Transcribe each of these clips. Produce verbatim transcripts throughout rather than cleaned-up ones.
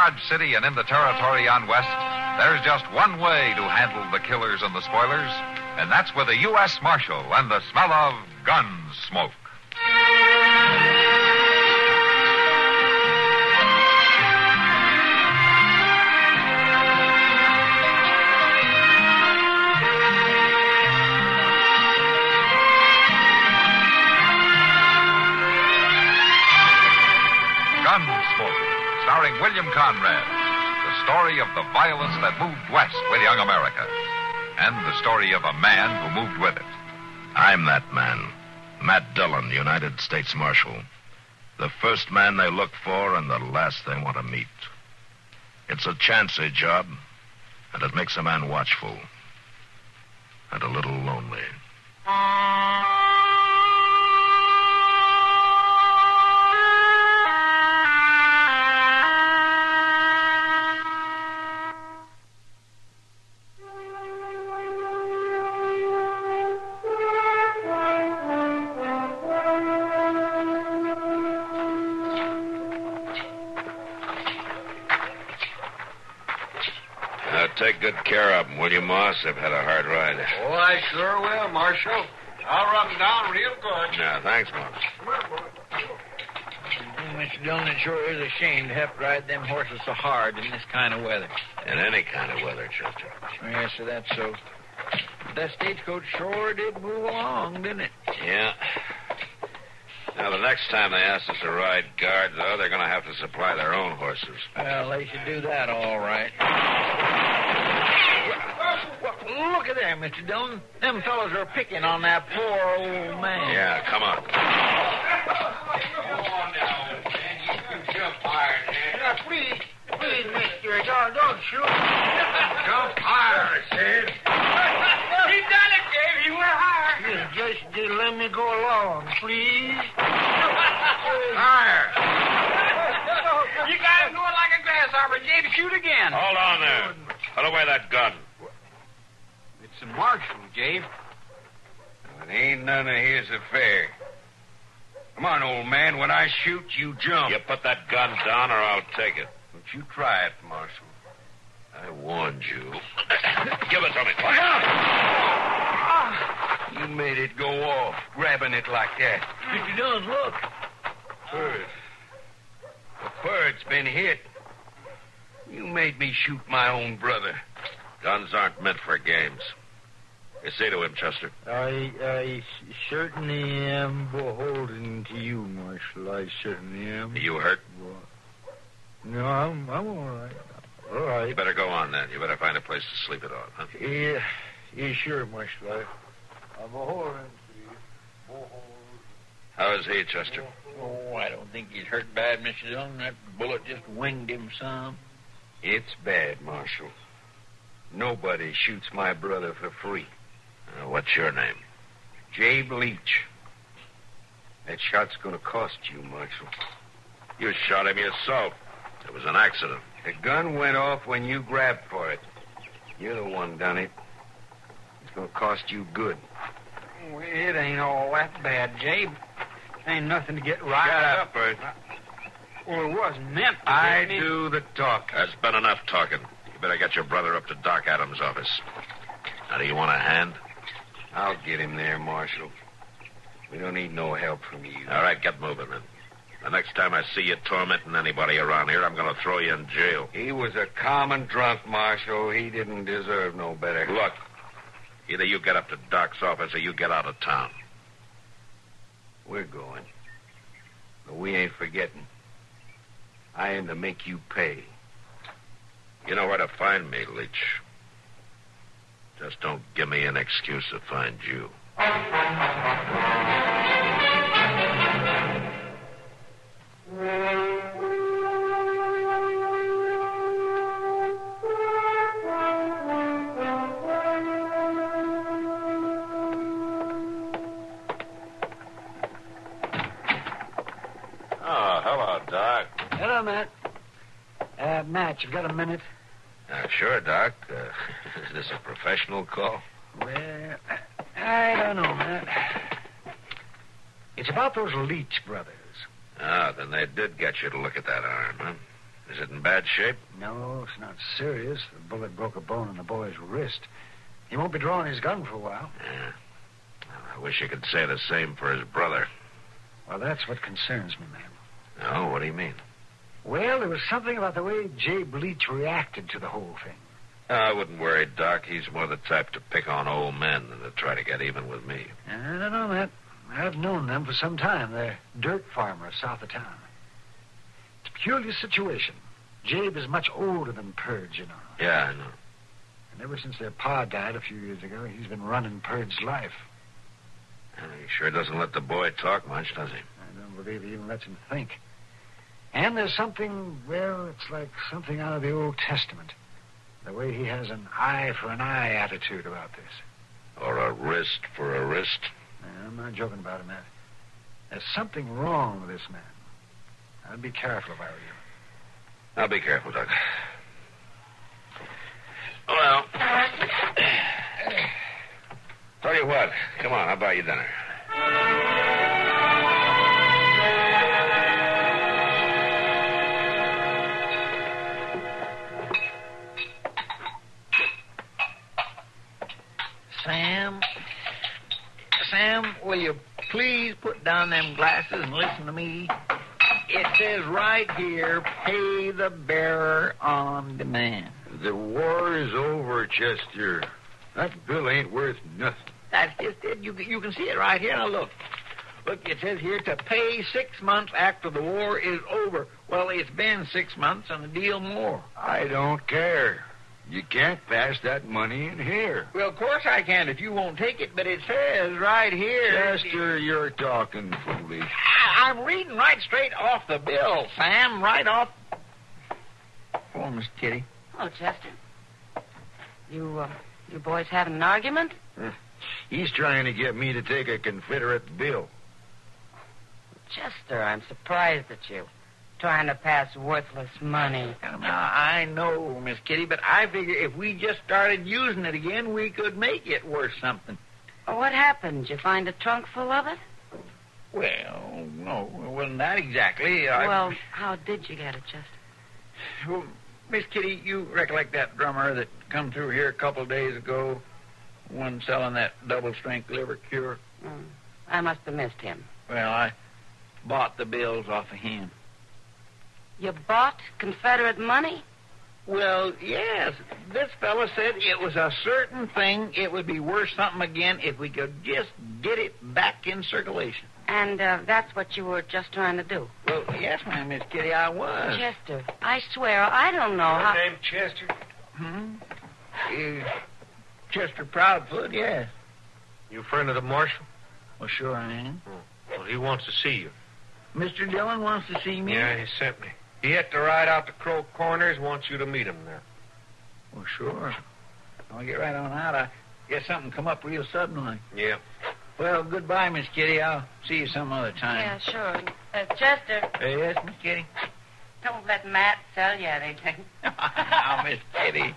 Dodge City and in the territory on west, there's just one way to handle the killers and the spoilers, and that's with a U S Marshal and the smell of gun smoke. Gunsmoke, starring William Conrad. The story of the violence that moved west with young America. And the story of a man who moved with it. I'm that man. Matt Dillon, United States Marshal. The first man they look for and the last they want to meet. It's a chancy job, and it makes a man watchful. And a little lonely. Take good care of them, will you, Moss? They've had a hard ride. Oh, I sure will, Marshal. I'll rub them down real good. Yeah, thanks, Moss. Mister Dillon, it sure is a shame to have to ride them horses so hard in this kind of weather. In any kind of weather, Chester. Yes, sir, that's so. But that stagecoach sure did move along, didn't it? Yeah. Now, the next time they ask us to ride guard, though, they're going to have to supply their own horses. Well, they should do that all right. Well, look at there, Mister Dillon. Them fellows are picking on that poor old man. Yeah, come on. Go on now, old man. You can jump higher than that. Now, please, please, mister, don't, don't shoot. Jump higher, I said. He done it, Dave. He went higher. You just uh, let me go along, please. Higher. You got him going like a grasshopper, Dave. Shoot again. Hold on there. Put away that gun. It's a marshal, Dave. It ain't none of his affair. Come on, old man. When I shoot, you jump. You put that gun down or I'll take it. Don't you try it, Marshal. I warned you. Give it to me. Look out! You made it go off, grabbing it like that. Mister Dillon, look. Bird. The bird's been hit. You made me shoot my own brother. Guns aren't meant for games. You say to him, Chester. I, I certainly am beholden to you, Marshal. I certainly am. Are you hurt? No, I'm, I'm all right. All right. You better go on, then. You better find a place to sleep it off, huh? Yeah, yeah, sure, Marshal. I, I'm beholden to you. Beholden. How is he, Chester? Oh, I don't think he's hurt bad, Mister Dillon. That bullet just winged him some. It's bad, Marshal. Nobody shoots my brother for free. Uh, what's your name? Jabe Leach. That shot's going to cost you, Marshal. You shot him yourself. It was an accident. The gun went off when you grabbed for it. You're the one done it. It's going to cost you good. Well, it ain't all that bad, Jabe. Ain't nothing to get right Shut up. up, Bert. Well, it wasn't meant to I get me. do the talking. There's been enough talking. You better get your brother up to Doc Adams' office. Now, do you want a hand? I'll get him there, Marshal. We don't need no help from you. All right, get moving, then. The next time I see you tormenting anybody around here, I'm going to throw you in jail. He was a common drunk, Marshal. He didn't deserve no better. Look, either you get up to Doc's office or you get out of town. We're going. But we ain't forgetting. I aim to make you pay. You know where to find me, Leach. Just don't give me an excuse to find you. Oh, hello, Doc. Hello, Matt. Uh, Matt, you got a minute? Uh, sure, Doc. Uh, is this a professional call? Well, I don't know, Matt. It's about those Leach brothers. Ah, then they did get you to look at that arm, huh? Is it in bad shape? No, it's not serious. The bullet broke a bone in the boy's wrist. He won't be drawing his gun for a while. Yeah. Well, I wish you could say the same for his brother. Well, that's what concerns me, man. Oh, what do you mean? Well, there was something about the way Jabe Leach reacted to the whole thing. Oh, I wouldn't worry, Doc. He's more the type to pick on old men than to try to get even with me. I don't know, Matt. I've known them for some time. They're dirt farmers south of town. It's a peculiar situation. Jabe is much older than Purge, you know. Yeah, I know. And ever since their pa died a few years ago, he's been running Purge's life. Well, he sure doesn't let the boy talk much, does he? I don't believe he even lets him think. And there's something, well, it's like something out of the Old Testament. The way he has an eye for an eye attitude about this. Or a wrist for a wrist. No, I'm not joking about it, Matt. There's something wrong with this man. I'd be careful if I were you. I'll be careful, Doc. Well, tell you what. Come on, I'll buy you dinner. Sam, Sam, will you please put down them glasses and listen to me? It says right here, pay the bearer on demand. The war is over, Chester. That bill ain't worth nothing. That's just it. You, you can see it right here. Now, look. Look, it says here to pay six months after the war is over. Well, it's been six months and a deal more. I don't care. You can't pass that money in here. Well, of course I can if you won't take it, but it says right here... Chester, you're talking foolish. I, I'm reading right straight off the bill, Sam, right off... Oh, Miss Kitty. Oh, Chester. You, uh, you boys having an argument? He's trying to get me to take a Confederate bill. Chester, I'm surprised at you. Trying to pass worthless money. Now, I know, Miss Kitty, but I figure if we just started using it again, we could make it worth something. What happened? Did you find a trunk full of it? Well, no, it wasn't that exactly. I... Well, how did you get it, Chester? Well, Miss Kitty, you recollect that drummer that come through here a couple of days ago? One selling that double-strength liver cure? Mm. I must have missed him. Well, I bought the bills off of him. You bought Confederate money? Well, yes. This fellow said it was a certain thing. It would be worth something again if we could just get it back in circulation. And uh, that's what you were just trying to do? Well, yes, ma'am, Miss Kitty, I was. Chester, I swear, I don't know Your how... name Chester? Hmm? Uh, Chester Proudfoot, yes. You friend of the marshal? Well, sure I am. Well, he wants to see you. Mister Dillon wants to see me? Yeah, he sent me. He had to ride out to Crow Corners, wants you to meet him there. Well, sure. I'll get right on out. I guess something come up real suddenly. Yeah. Well, goodbye, Miss Kitty. I'll see you some other time. Yeah, sure. Uh, Chester, Uh, yes, Miss Kitty? don't let Matt sell you anything. Oh, Miss Kitty.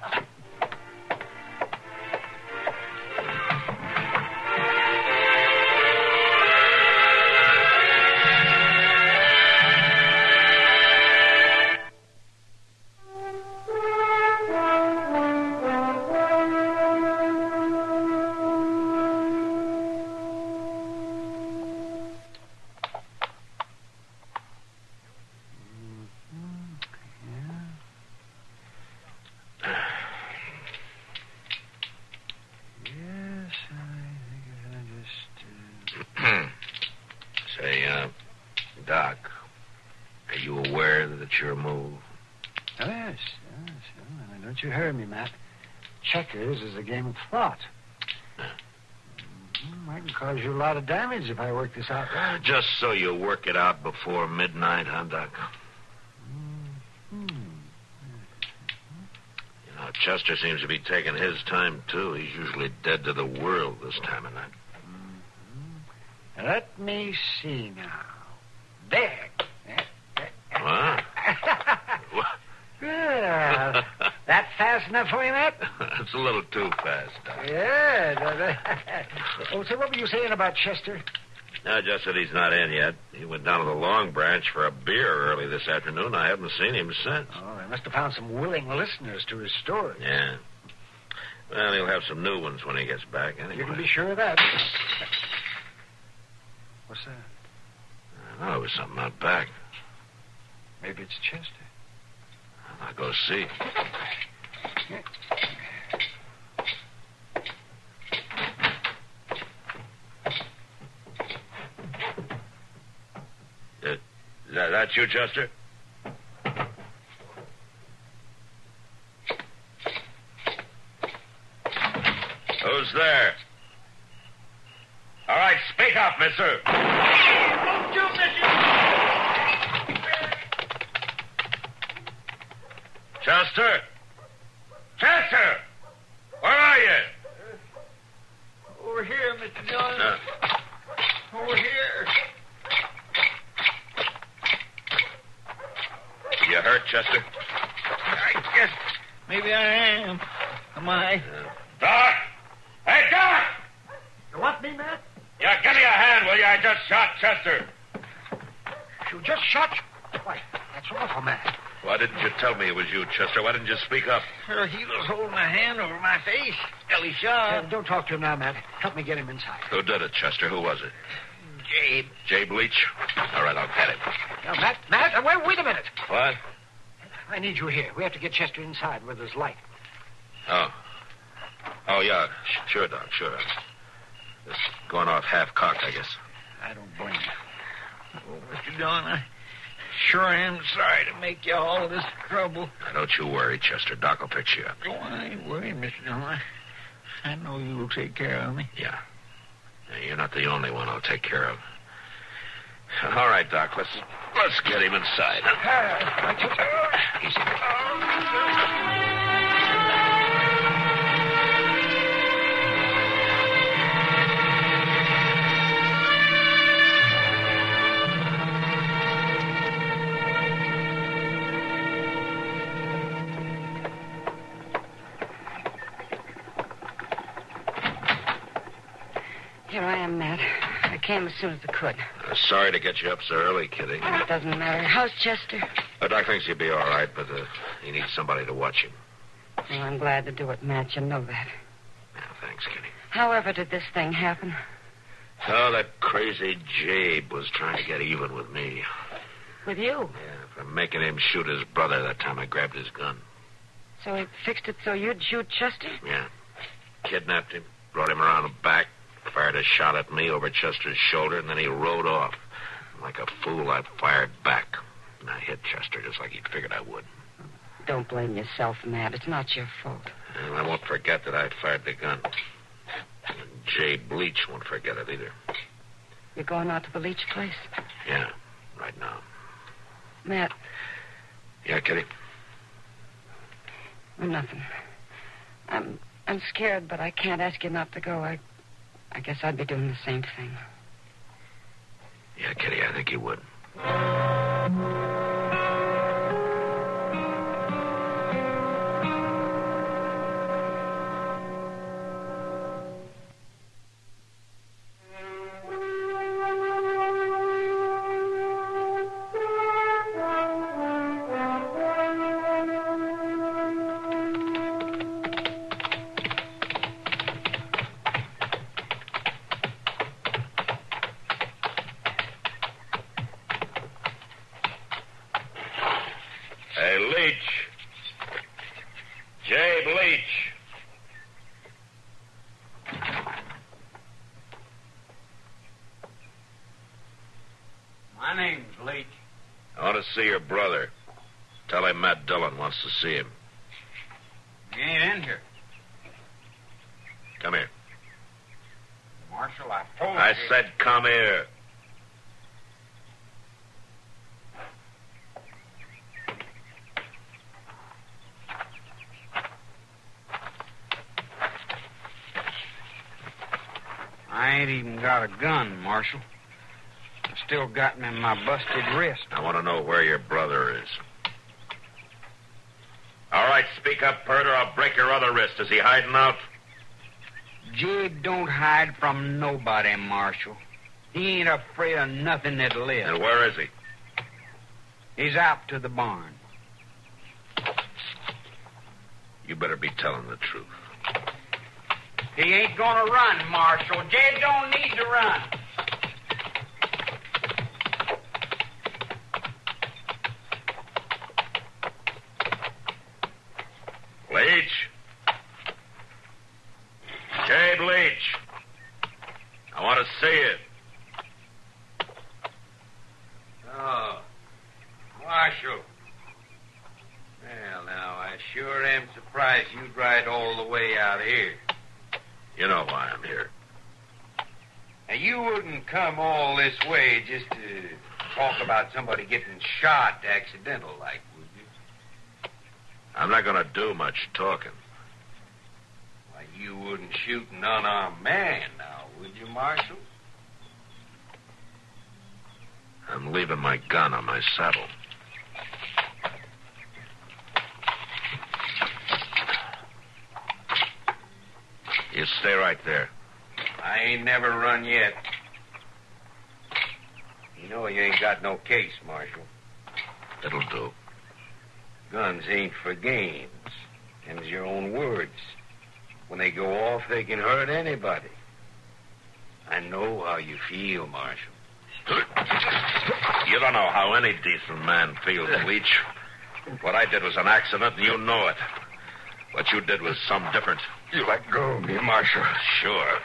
Say, uh, Doc, are you aware that it's your move? Oh, yes, yes. Oh, don't you hear me, Matt? Checkers is a game of thought. Mm-hmm. I can cause you a lot of damage if I work this out right. Just so you work it out before midnight, huh, Doc? Mm-hmm. You know, Chester seems to be taking his time, too. He's usually dead to the world this time of night. Mm-hmm. Let me see now. There. What? Yeah. That fast enough for you, Matt? That's a little too fast, Doc. Yeah. Oh, so what were you saying about Chester? No, just that he's not in yet. He went down to the Long Branch for a beer early this afternoon. I haven't seen him since. Oh, they must have found some willing listeners to his story. Yeah. Well, he'll have some new ones when he gets back, anyway. You can be sure of that. What's that? I know it was something out back. Maybe it's Chester. I'll go see. Uh, that, that you, Chester? Who's there? All right, speak up, mister. Don't you, mister! Chester? Chester! Where are you? Over here, Mister Dillon. Uh, Over here. you hurt, Chester? I guess maybe I am. Am I? Uh, Doc! Hey, Doc! You want me, Matt? Yeah, give me a hand, will you? I just shot Chester. You just shot... Why, that's awful, Matt. Why didn't you tell me it was you, Chester? Why didn't you speak up? Well, he was holding a hand over my face. Till he shot. Uh, don't talk to him now, Matt. Help me get him inside. Who did it, Chester? Who was it? Jabe. Jay Bleach? All right, I'll get him. Now, Matt, Matt, uh, wait, wait a minute. What? I need you here. We have to get Chester inside where there's light. Oh. Oh, yeah. Sh- sure, Doc, sure. It's going off half-cocked, I guess. I don't blame you. Oh, Mister Dillon, I sure am sorry to make you all this trouble. Now, don't you worry, Chester. Doc will pick you up. Oh, I ain't worried, Mister Dillon. I, I know you'll take care of me. Yeah. Yeah, you're not the only one I'll take care of. All right, Doc, let's let's get him inside. Easy. Here I am, Matt. I came as soon as I could. Uh, sorry to get you up so early, Kitty. It doesn't matter. How's Chester? Uh, Doc thinks he'll be all right, but uh, he needs somebody to watch him. Well, I'm glad to do it, Matt. You know that. Yeah, thanks, Kitty. However did this thing happen? Oh, that crazy Jabe was trying to get even with me. With you? Yeah, for making him shoot his brother that time I grabbed his gun. So he fixed it so you'd shoot Chester? Yeah. Kidnapped him, brought him around the back, fired a shot at me over Chester's shoulder, and then he rode off. Like a fool, I fired back. And I hit Chester just like he figured I would. Don't blame yourself, Matt. It's not your fault. And I won't forget that I fired the gun. And Jay Bleach won't forget it either. You're going out to the Leach place? Yeah, right now. Matt. Yeah, Kitty? Well, nothing. I'm I'm scared, but I can't ask you not to go. I I guess I'd be doing the same thing. Yeah, Kitty, I think you would. Hey, Leach. Jabe Leach. My name's Leach. I want to see your brother. Tell him Matt Dillon wants to see him. He ain't in here. Come here. Marshal, I told I you. said come here. I ain't even got a gun, Marshal. I still got him in my busted wrist. I want to know where your brother is. All right, speak up, Pert, or I'll break your other wrist. Is he hiding out? Jabe don't hide from nobody, Marshal. He ain't afraid of nothing that lives. And where is he? He's out to the barn. You better be telling the truth. He ain't gonna run, Marshal. Jed don't need to run. Leach? Jade Leach. I want to see you. Oh, Marshal. Well, now, I sure am surprised you'd ride all the way out here. You know why I'm here. Now, you wouldn't come all this way just to talk about somebody getting shot accidental like, would you? I'm not going to do much talking. Why, you wouldn't shoot an unarmed man now, would you, Marshal? I'm leaving my gun on my saddle. You stay right there. I ain't never run yet. You know you ain't got no case, Marshal. It'll do. Guns ain't for games. Them's your own words. When they go off, they can hurt anybody. I know how you feel, Marshal. You don't know how any decent man feels, Leach. What I did was an accident, and you know it. What you did was some different. You let go of me, Marshal. Sure.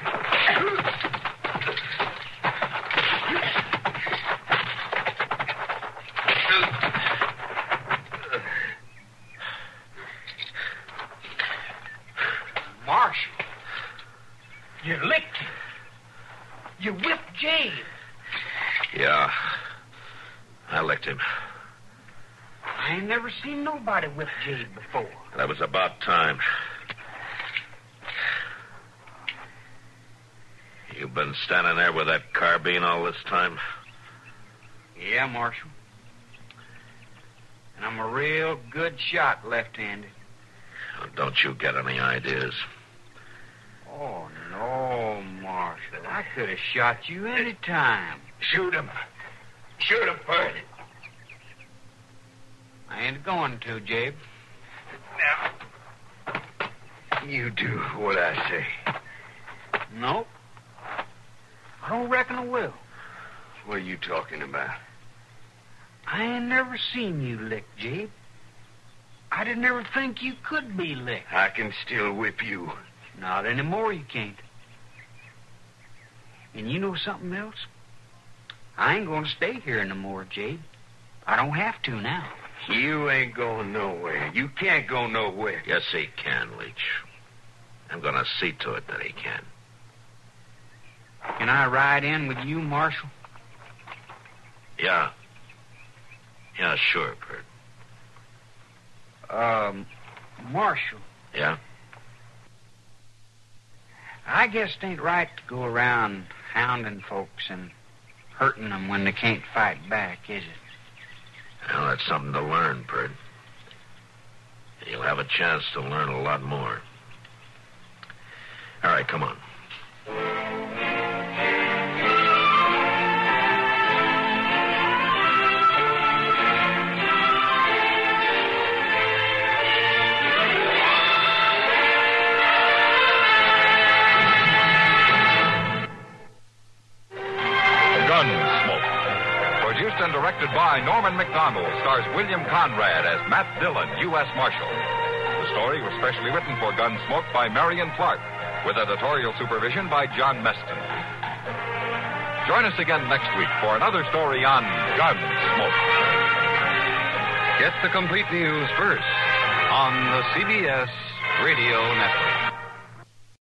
Marshal, you licked him. You whipped Jade. Yeah. I licked him. I ain't never seen nobody whip Jade before. That was about time. You've been standing there with that carbine all this time? Yeah, Marshal. And I'm a real good shot left-handed. Well, don't you get any ideas? Oh, no, Marshal. I could have shot you any time. Shoot him. Shoot him, Bert. I ain't going to, Jabe. Now, you do what I say. Nope. I don't reckon I will. What are you talking about? I ain't never seen you lick, Jabe. I didn't ever think you could be licked. I can still whip you. Not anymore, you can't. And you know something else? I ain't going to stay here no more, Jabe. I don't have to now. You ain't going nowhere. You can't go nowhere. Yes, he can, Leach. I'm going to see to it that he can. Can I ride in with you, Marshal? Yeah. Yeah, sure, Bert. Um, Marshal. Yeah? I guess it ain't right to go around hounding folks and hurting them when they can't fight back, is it? Well, that's something to learn, Bert. You'll have a chance to learn a lot more. All right, come on. Produced and directed by Norman McDonald, stars William Conrad as Matt Dillon, U S Marshal. The story was specially written for Gunsmoke by Marion Clark, with editorial supervision by John Meston. Join us again next week for another story on Gunsmoke. Get the complete news first on the C B S Radio Network.